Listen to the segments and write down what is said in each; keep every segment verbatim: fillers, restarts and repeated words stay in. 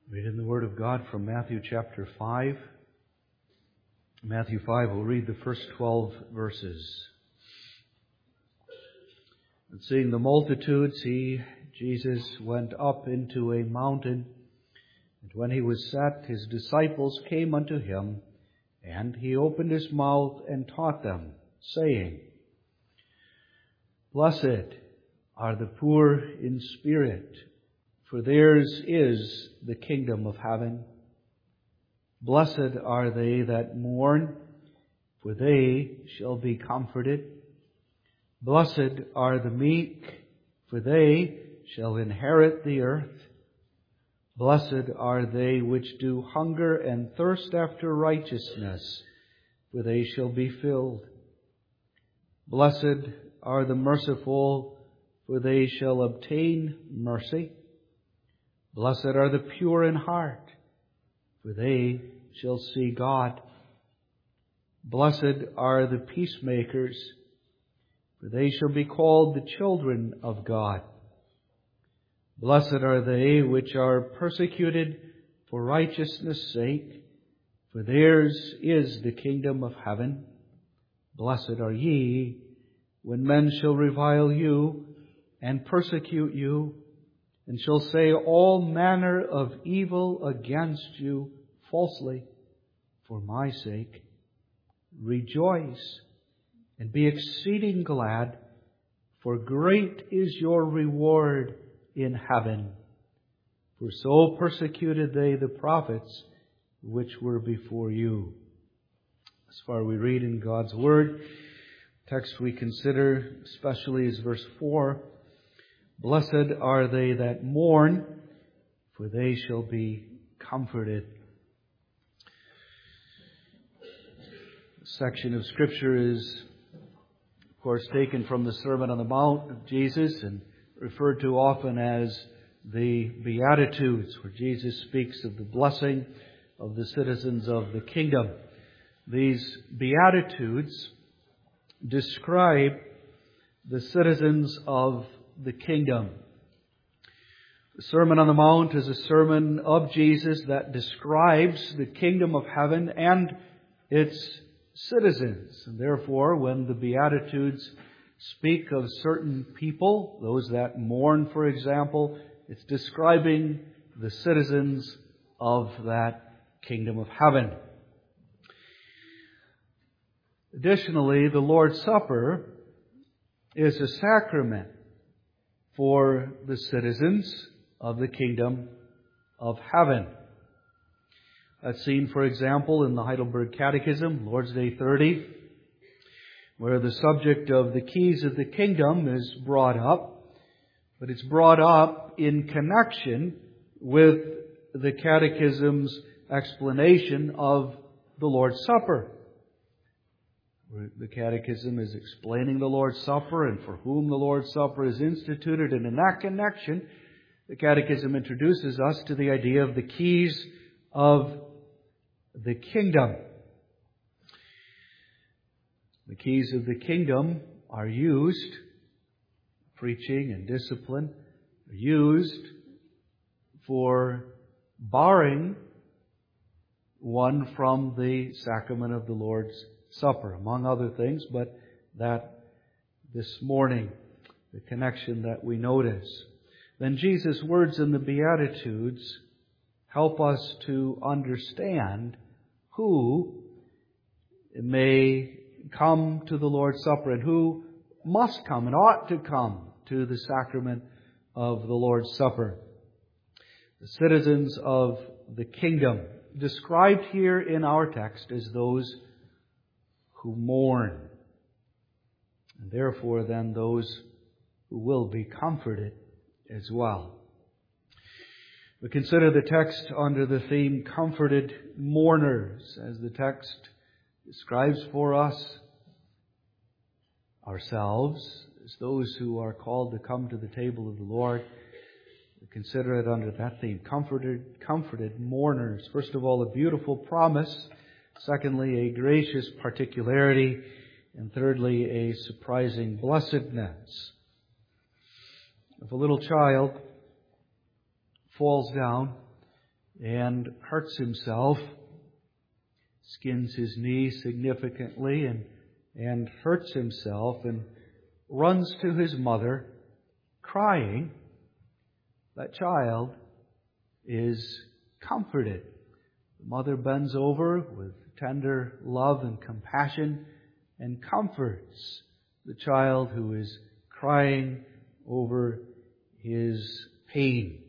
Read in the Word of God from Matthew chapter five. Matthew five, we'll read the first twelve verses. And seeing the multitudes, he, Jesus, went up into a mountain. And when he was set, his disciples came unto him, and he opened his mouth and taught them, saying, Blessed are the poor in spirit, for theirs is the kingdom of heaven. Blessed are they that mourn, for they shall be comforted. Blessed are the meek, for they shall inherit the earth. Blessed are they which do hunger and thirst after righteousness, for they shall be filled. Blessed are the merciful, for they shall obtain mercy. Blessed are the pure in heart, for they shall see God. Blessed are the peacemakers, for they shall be called the children of God. Blessed are they which are persecuted for righteousness' sake, for theirs is the kingdom of heaven. Blessed are ye, when men shall revile you, and persecute you, and shall say all manner of evil against you falsely for my sake. Rejoice and be exceeding glad, for great is your reward in heaven. For so persecuted they the prophets which were before you. As far as we read in God's Word, text we consider especially is verse four. Blessed are they that mourn, for they shall be comforted. This section of Scripture is, of course, taken from the Sermon on the Mount of Jesus and referred to often as the Beatitudes, where Jesus speaks of the blessing of the citizens of the kingdom. These Beatitudes describe the citizens of the kingdom. The Sermon on the Mount is a sermon of Jesus that describes the kingdom of heaven and its citizens. And therefore, when the Beatitudes speak of certain people, those that mourn, for example, it's describing the citizens of that kingdom of heaven. Additionally, the Lord's Supper is a sacrament for the citizens of the kingdom of heaven. That's seen, for example, in the Heidelberg Catechism, Lord's Day thirty, where the subject of the keys of the kingdom is brought up, but it's brought up in connection with the Catechism's explanation of the Lord's Supper. The Catechism is explaining the Lord's Supper and for whom the Lord's Supper is instituted. And in that connection, the Catechism introduces us to the idea of the keys of the kingdom. The keys of the kingdom are used, preaching and discipline, are used for barring one from the sacrament of the Lord's Supper, among other things, but that this morning, the connection that we notice. Then Jesus' words in the Beatitudes help us to understand who may come to the Lord's Supper and who must come and ought to come to the sacrament of the Lord's Supper. The citizens of the kingdom, described here in our text as those who mourn, and therefore then those who will be comforted as well. We consider the text under the theme comforted mourners, as the text describes for us ourselves as those who are called to come to the table of the Lord. We consider it under that theme, comforted, comforted mourners. First of all, a beautiful promise. Secondly, a gracious particularity. And thirdly, a surprising blessedness. If a little child falls down and hurts himself, skins his knee significantly and, and hurts himself and runs to his mother crying, that child is comforted. The mother bends over with tender love and compassion and comforts the child who is crying over his pain.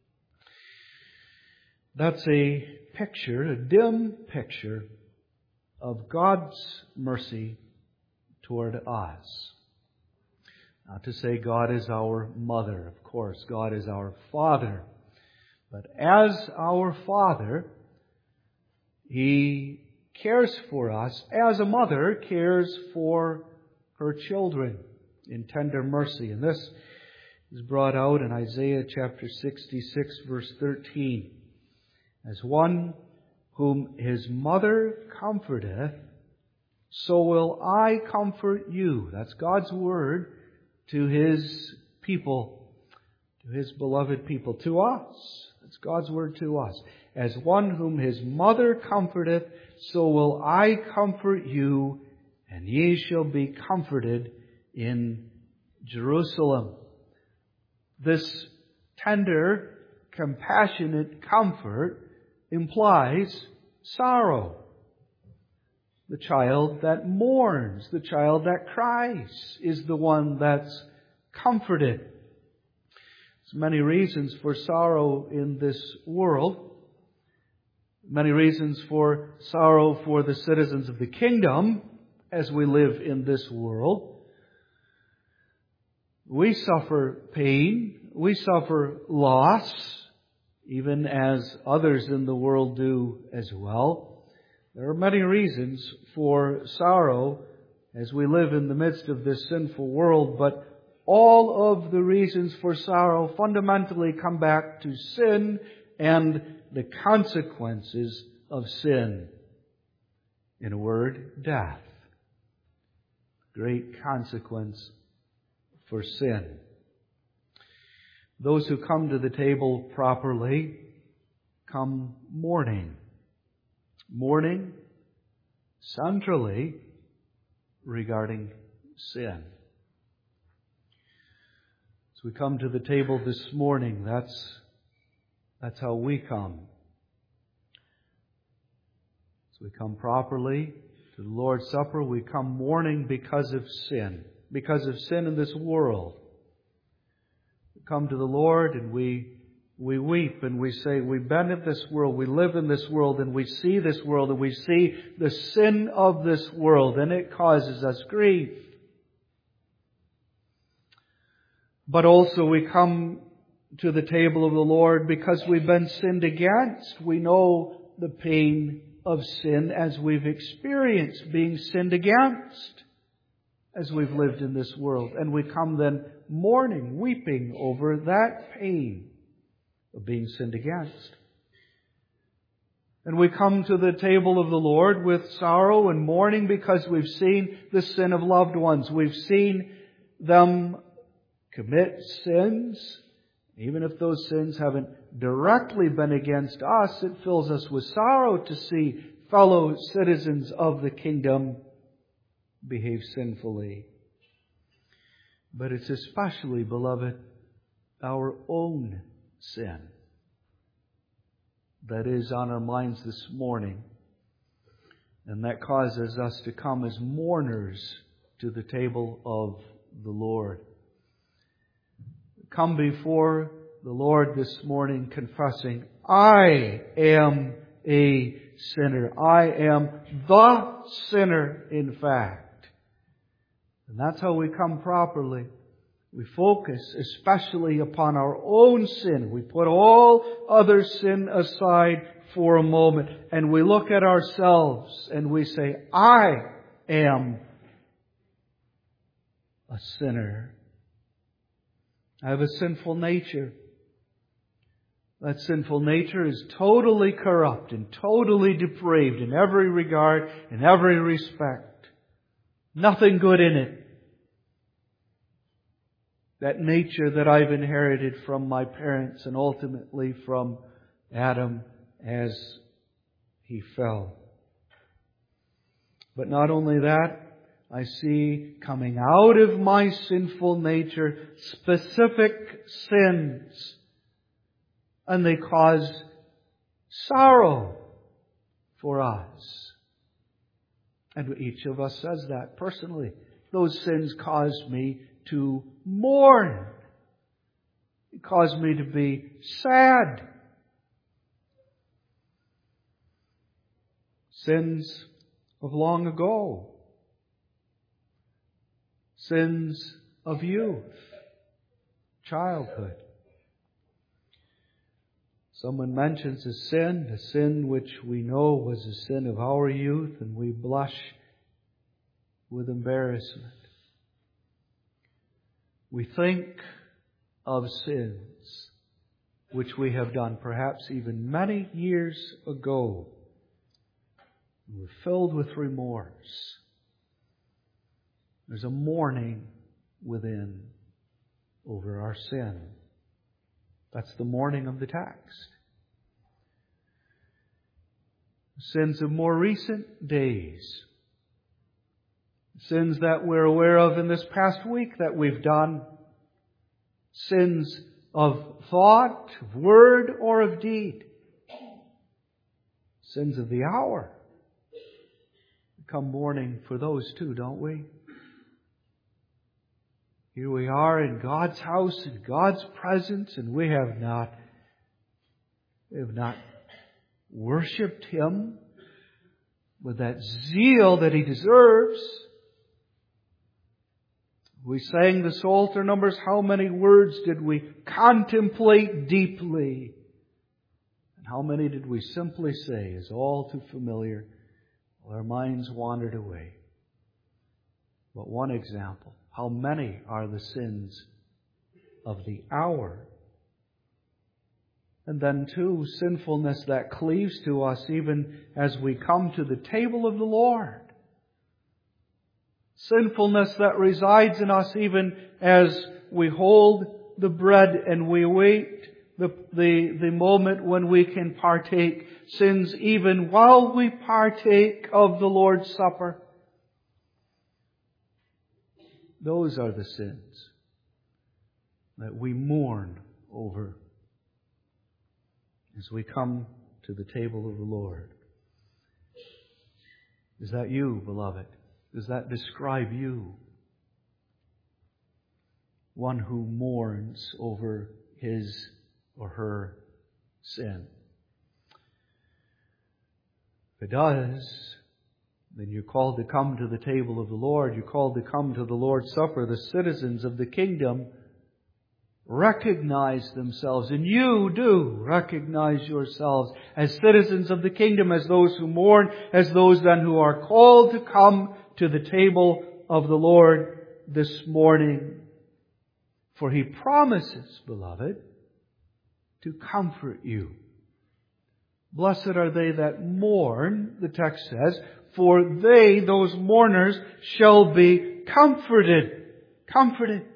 That's a picture, a dim picture of God's mercy toward us. Not to say God is our mother, of course, God is our Father. But as our Father, He cares for us as a mother cares for her children in tender mercy. And this is brought out in Isaiah chapter sixty-six, verse thirteen. As one whom his mother comforteth, so will I comfort you. That's God's word to His people, to His beloved people, to us. That's God's word to us. As one whom His mother comforteth, so will I comfort you, and ye shall be comforted in Jerusalem. This tender, compassionate comfort implies sorrow. The child that mourns, the child that cries, is the one that's comforted. There's many reasons for sorrow in this world. Many reasons for sorrow for the citizens of the kingdom as we live in this world. We suffer pain. We suffer loss, even as others in the world do as well. There are many reasons for sorrow as we live in the midst of this sinful world, but all of the reasons for sorrow fundamentally come back to sin and the consequences of sin. In a word, death. Great consequence for sin. Those who come to the table properly come mourning. Mourning centrally regarding sin. As we come to the table this morning, that's, that's how we come. As we come properly to the Lord's Supper, we come mourning because of sin. Because of sin in this world. We come to the Lord and we We weep and we say, we've been in this world, we live in this world, and we see this world, and we see the sin of this world, and it causes us grief. But also we come to the table of the Lord because we've been sinned against. We know the pain of sin as we've experienced being sinned against as we've lived in this world. And we come then mourning, weeping over that pain of being sinned against. And we come to the table of the Lord with sorrow and mourning because we've seen the sin of loved ones. We've seen them commit sins. Even if those sins haven't directly been against us, it fills us with sorrow to see fellow citizens of the kingdom behave sinfully. But it's especially, beloved, our own sin that is on our minds this morning, and that causes us to come as mourners to the table of the Lord. Come before the Lord this morning confessing, I am a sinner. I am the sinner, in fact. And that's how we come properly. We focus especially upon our own sin. We put all other sin aside for a moment. And we look at ourselves and we say, I am a sinner. I have a sinful nature. That sinful nature is totally corrupt and totally depraved in every regard, in every respect. Nothing good in it. That nature that I've inherited from my parents and ultimately from Adam as he fell. But not only that, I see coming out of my sinful nature specific sins. And they cause sorrow for us. And each of us says that personally. Those sins cause me to mourn. It caused me to be sad. Sins of long ago. Sins of youth, childhood. Someone mentions a sin, a sin which we know was a sin of our youth, and we blush with embarrassment. We think of sins which we have done perhaps even many years ago. We're filled with remorse. There's a mourning within over our sin. That's the mourning of the text. Sins of more recent days. Sins that we're aware of in this past week that we've done. Sins of thought, of word, or of deed. Sins of the hour. We come mourning for those too, don't we? Here we are in God's house, in God's presence, and we have not, we have not worshipped Him with that zeal that He deserves. We sang the Psalter numbers. How many words did we contemplate deeply? And how many did we simply say is all too familiar while our minds wandered away? But one example. How many are the sins of the hour? And then too, sinfulness that cleaves to us even as we come to the table of the Lord. Sinfulness that resides in us even as we hold the bread and we wait the, the, the moment when we can partake. Sins even while we partake of the Lord's Supper. Those are the sins that we mourn over as we come to the table of the Lord. Is that you, beloved? Does that describe you? One who mourns over his or her sin. If it does, then you're called to come to the table of the Lord. You're called to come to the Lord's Supper. The citizens of the kingdom recognize themselves, and you do recognize yourselves as citizens of the kingdom, as those who mourn, as those then who are called to come to the table of the Lord this morning. For He promises, beloved, to comfort you. Blessed are they that mourn, the text says, for they, those mourners, shall be comforted. Comforted.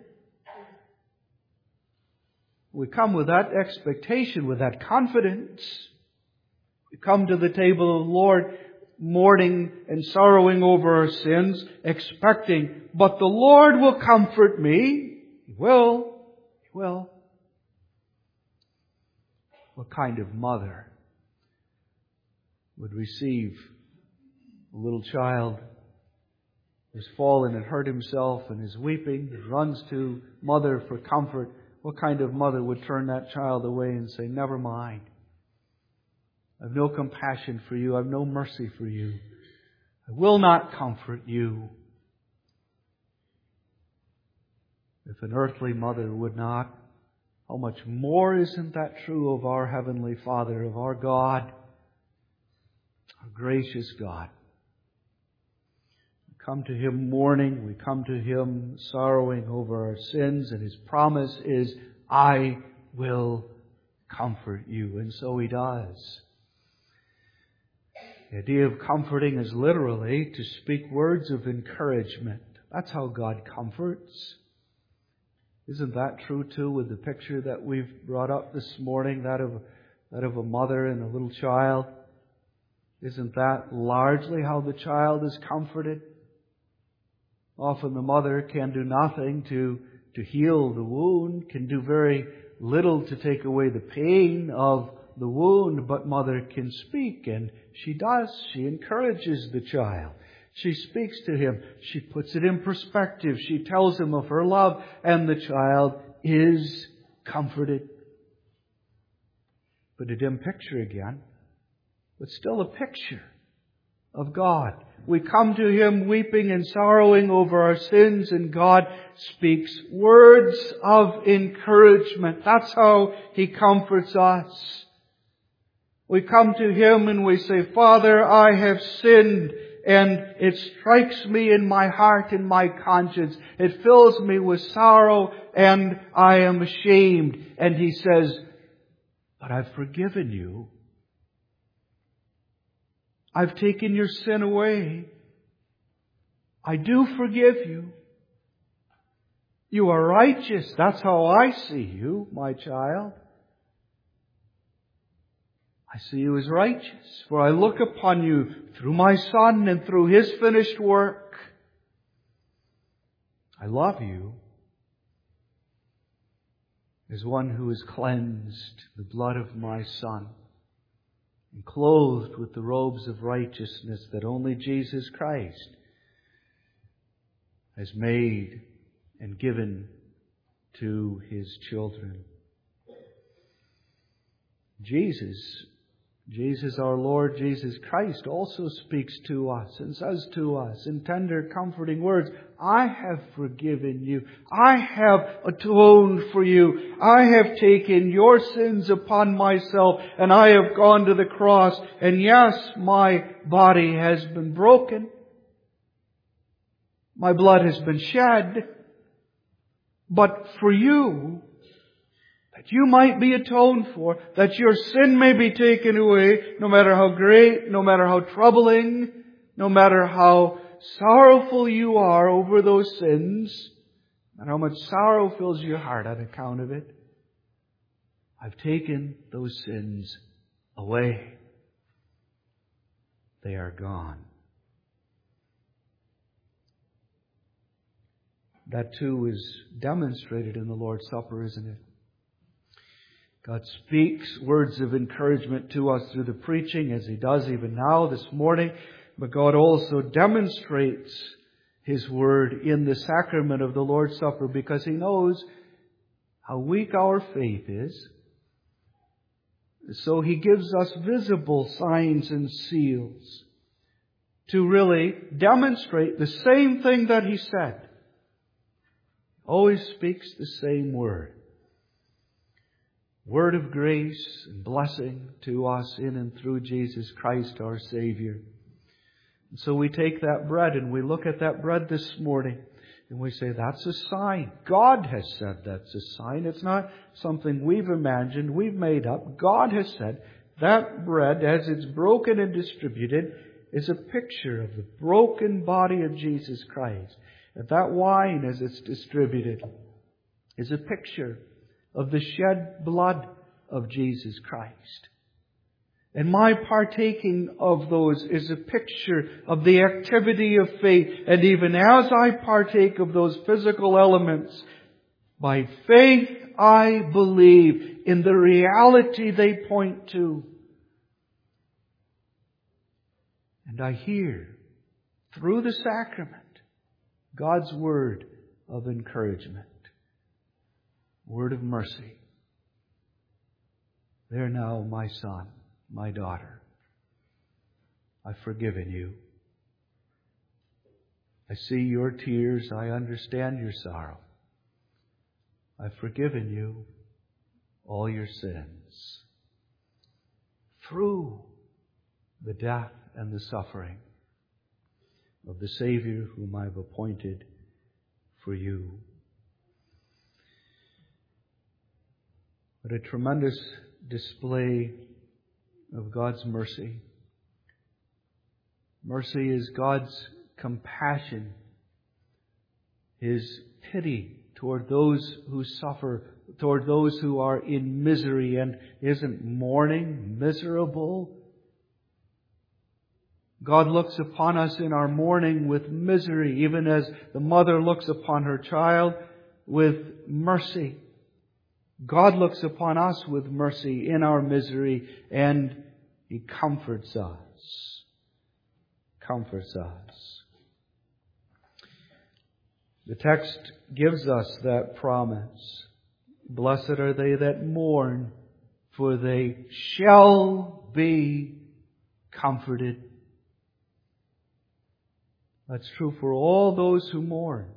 We come with that expectation, with that confidence. We come to the table of the Lord, mourning and sorrowing over our sins, expecting, but the Lord will comfort me. He will. He will. What kind of mother would receive a little child who's fallen and hurt himself and is weeping, and runs to mother for comfort? What kind of mother would turn that child away and say, never mind. I've no compassion for you. I've no mercy for you. I will not comfort you. If an earthly mother would not, how much more isn't that true of our Heavenly Father, of our God, our gracious God? We come to Him mourning. We come to Him sorrowing over our sins. And His promise is, I will comfort you. And so He does. The idea of comforting is literally to speak words of encouragement. That's how God comforts. Isn't that true too with the picture that we've brought up this morning, that of that of a mother and a little child. Isn't that largely how the child is comforted? Often the mother can do nothing to, to heal the wound, can do very little to take away the pain of the wound, but mother can speak, and she does. She encourages the child. She speaks to him. She puts it in perspective. She tells him of her love, and the child is comforted. But a dim picture again, but still a picture of God. We come to Him weeping and sorrowing over our sins, and God speaks words of encouragement. That's how He comforts us. We come to Him and we say, Father, I have sinned, and it strikes me in my heart and my conscience. It fills me with sorrow, and I am ashamed. And He says, but I've forgiven you. I've taken your sin away. I do forgive you. You are righteous. That's how I see you, my child. I see you as righteous, for I look upon you through my Son and through His finished work. I love you as one who has cleansed the blood of my Son and clothed with the robes of righteousness that only Jesus Christ has made and given to His children. Jesus, Jesus our Lord Jesus Christ also speaks to us and says to us in tender, comforting words, I have forgiven you. I have atoned for you. I have taken your sins upon myself, and I have gone to the cross. And yes, my body has been broken. My blood has been shed. But for you, that you might be atoned for, that your sin may be taken away, no matter how great, no matter how troubling, no matter how sorrowful you are over those sins, and how much sorrow fills your heart on account of it. I've taken those sins away. They are gone. That too is demonstrated in the Lord's Supper, isn't it? God speaks words of encouragement to us through the preaching, as He does even now this morning. But God also demonstrates His Word in the sacrament of the Lord's Supper, because He knows how weak our faith is. So He gives us visible signs and seals to really demonstrate the same thing that He said. He always speaks the same word. Word of grace and blessing to us in and through Jesus Christ our Savior. And so we take that bread and we look at that bread this morning and we say, that's a sign. God has said that's a sign. It's not something we've imagined, we've made up. God has said that bread, as it's broken and distributed, is a picture of the broken body of Jesus Christ. And that wine, as it's distributed, is a picture of the shed blood of Jesus Christ. And my partaking of those is a picture of the activity of faith. And even as I partake of those physical elements, by faith I believe in the reality they point to. And I hear, through the sacrament, God's word of encouragement. Word of mercy. There now, my son, my daughter, I've forgiven you. I see your tears. I understand your sorrow. I've forgiven you all your sins through the death and the suffering of the Savior whom I've appointed for you. What a tremendous display of God's mercy. Mercy is God's compassion, His pity toward those who suffer toward those who are in misery. And isn't mourning miserable? God looks upon us in our mourning with misery, even as the mother looks upon her child with mercy. God looks upon us with mercy in our misery, and He comforts us. Comforts us. The text gives us that promise. Blessed are they that mourn, for they shall be comforted. That's true for all those who mourn.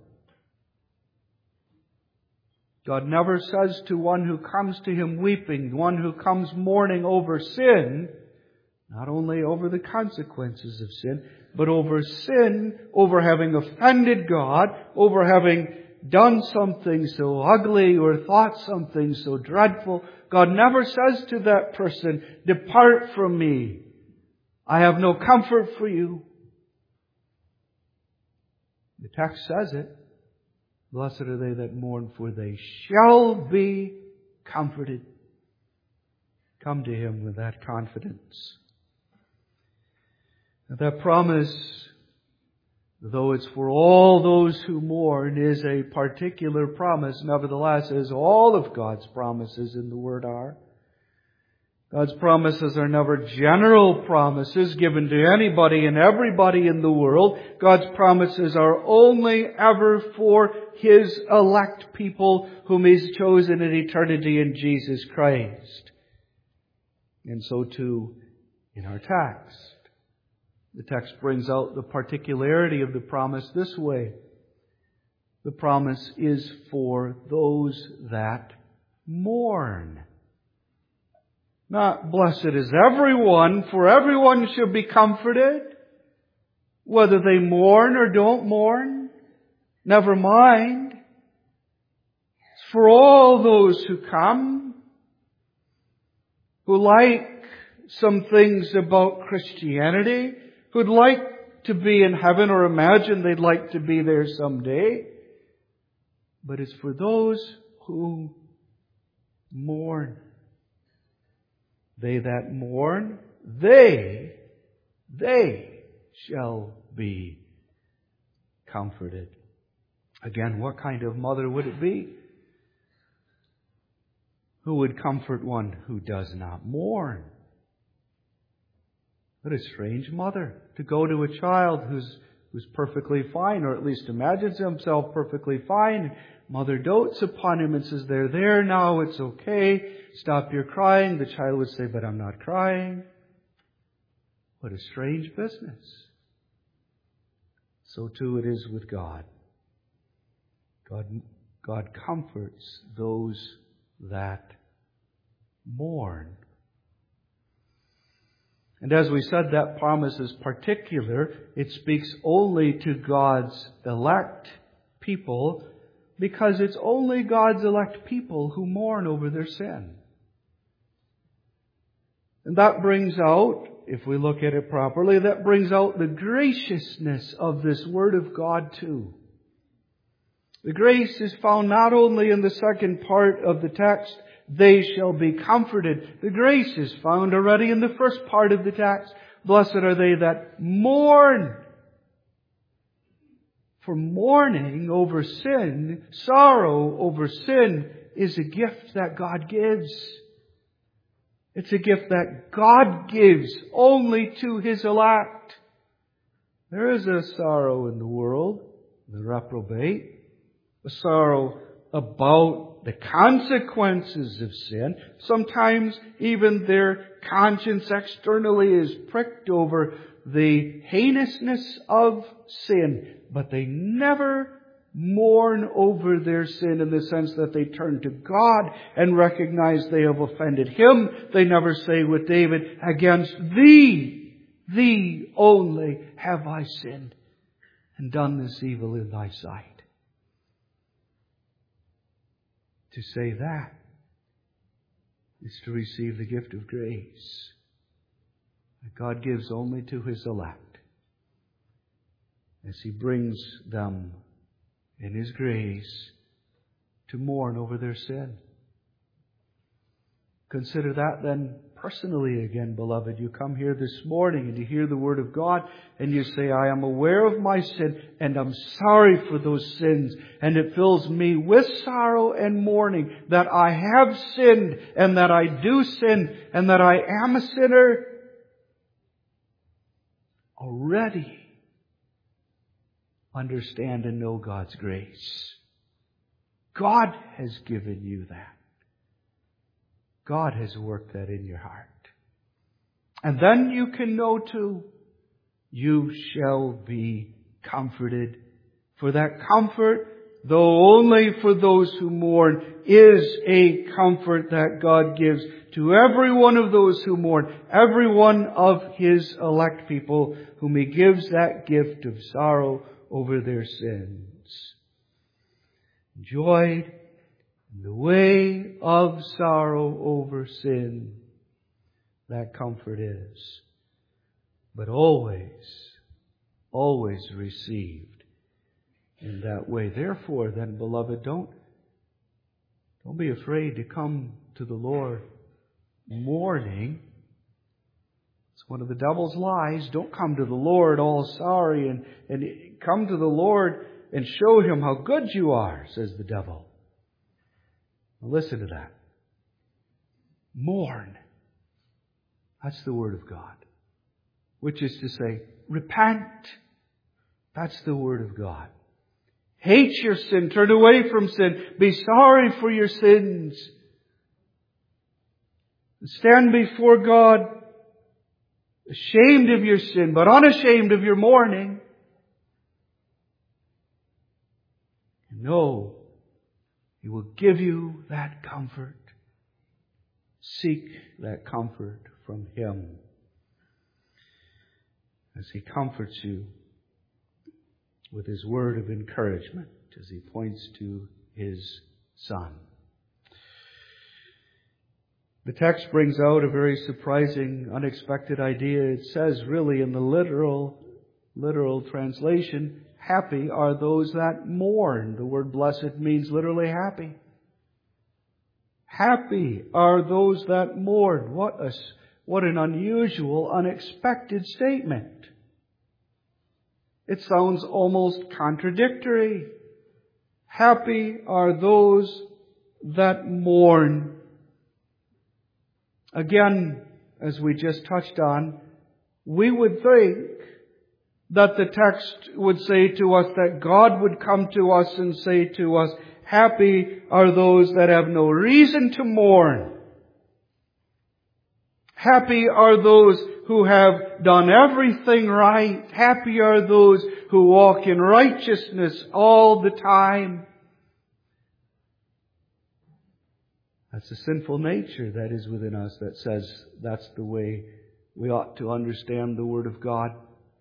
God never says to one who comes to Him weeping, one who comes mourning over sin, not only over the consequences of sin, but over sin, over having offended God, over having done something so ugly or thought something so dreadful. God never says to that person, "Depart from me. I have no comfort for you." The text says it. Blessed are they that mourn, for they shall be comforted. Come to Him with that confidence. Now, that promise, though it's for all those who mourn, is a particular promise. Nevertheless, as all of God's promises in the Word are, God's promises are never general promises given to anybody and everybody in the world. God's promises are only ever for His elect people whom He's chosen in eternity in Jesus Christ. And so too in our text. The text brings out the particularity of the promise this way. The promise is for those that mourn. Not blessed is everyone, for everyone should be comforted, whether they mourn or don't mourn. Never mind. It's for all those who come, who like some things about Christianity, who'd like to be in heaven or imagine they'd like to be there someday. But it's for those who mourn. They that mourn, they, they shall be comforted. Again, what kind of mother would it be? Who would comfort one who does not mourn? What a strange mother to go to a child who's who's perfectly fine, or at least imagines himself perfectly fine. Mother dotes upon him and says, "They're there now, it's okay. Stop your crying." The child would say, "But I'm not crying." What a strange business. So too it is with God. God, God comforts those that mourn. And as we said, that promise is particular. It speaks only to God's elect people, because it's only God's elect people who mourn over their sin. And that brings out, if we look at it properly, that brings out the graciousness of this Word of God too. The grace is found not only in the second part of the text, "They shall be comforted." The grace is found already in the first part of the text. Blessed are they that mourn. For mourning over sin, sorrow over sin, is a gift that God gives. It's a gift that God gives only to His elect. There is a sorrow in the world, the reprobate, a sorrow about the consequences of sin. Sometimes even their conscience externally is pricked over the heinousness of sin, but they never mourn over their sin in the sense that they turn to God and recognize they have offended Him. They never say with David, "Against Thee, Thee only have I sinned and done this evil in Thy sight." To say that is to receive the gift of grace that God gives only to His elect, as He brings them in His grace to mourn over their sin. Consider that then personally again, beloved. You come here this morning and you hear the Word of God and you say, I am aware of my sin and I'm sorry for those sins. And it fills me with sorrow and mourning that I have sinned and that I do sin and that I am a sinner. Already understand and know God's grace. God has given you that. God has worked that in your heart. And then you can know too, you shall be comforted. For that comfort, though only for those who mourn, is a comfort that God gives to every one of those who mourn, every one of His elect people whom He gives that gift of sorrow over their sins. Joy in the way of sorrow over sin, that comfort is. But always, always received in that way. Therefore, then, beloved, don't, don't be afraid to come to the Lord mourning. It's one of the devil's lies. Don't come to the Lord all sorry and, and come to the Lord and show Him how good you are, says the devil. Now listen to that. Mourn. That's the Word of God. Which is to say, repent. That's the Word of God. Hate your sin. Turn away from sin. Be sorry for your sins. Stand before God ashamed of your sin, but unashamed of your mourning. Know He will give you that comfort. Seek that comfort from Him as He comforts you with His word of encouragement as He points to His Son. The text brings out a very surprising, unexpected idea. It says really in the literal, literal translation, happy are those that mourn. The word blessed means literally happy. Happy are those that mourn. What a, what an unusual, unexpected statement. It sounds almost contradictory. Happy are those that mourn. Again, as we just touched on, we would think that the text would say to us that God would come to us and say to us, happy are those that have no reason to mourn. Happy are those who have done everything right. Happy are those who walk in righteousness all the time. That's the sinful nature that is within us that says that's the way we ought to understand the Word of God.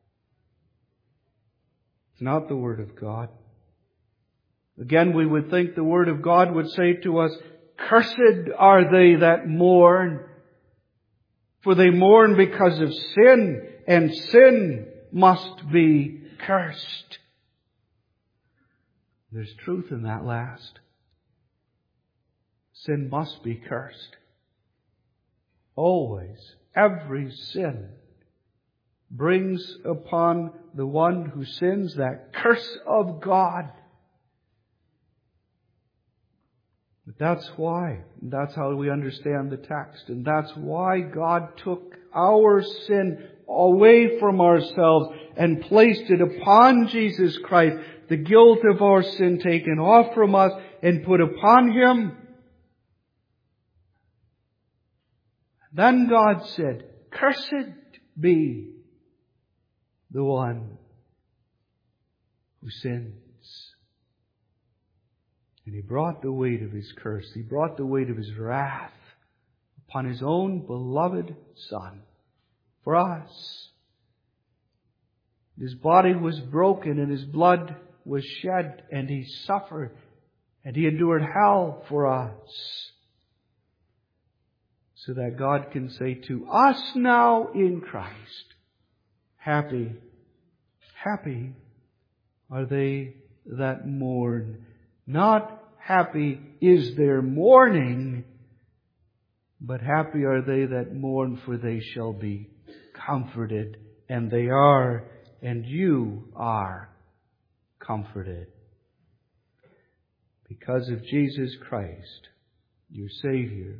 It's not the Word of God. Again, we would think the Word of God would say to us, cursed are they that mourn, for they mourn because of sin, and sin must be cursed. There's truth in that last. Sin must be cursed. Always, every sin brings upon the one who sins that curse of God. But that's why, that's how we understand the text. And that's why God took our sin away from ourselves and placed it upon Jesus Christ. The guilt of our sin taken off from us and put upon Him. Then God said, cursed be the one who sins. And He brought the weight of His curse. He brought the weight of His wrath upon His own beloved Son for us. His body was broken and His blood was shed, and He suffered and He endured hell for us. So that God can say to us now in Christ, happy, happy are they that mourn. Not happy is their mourning, But happy are they that mourn, for they shall be comforted. And they are, and you are comforted. Because of Jesus Christ, your Savior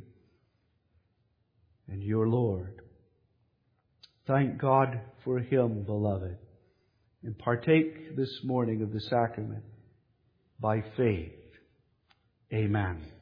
and your Lord. Thank God for Him, beloved, and partake this morning of the sacrament by faith. Amen.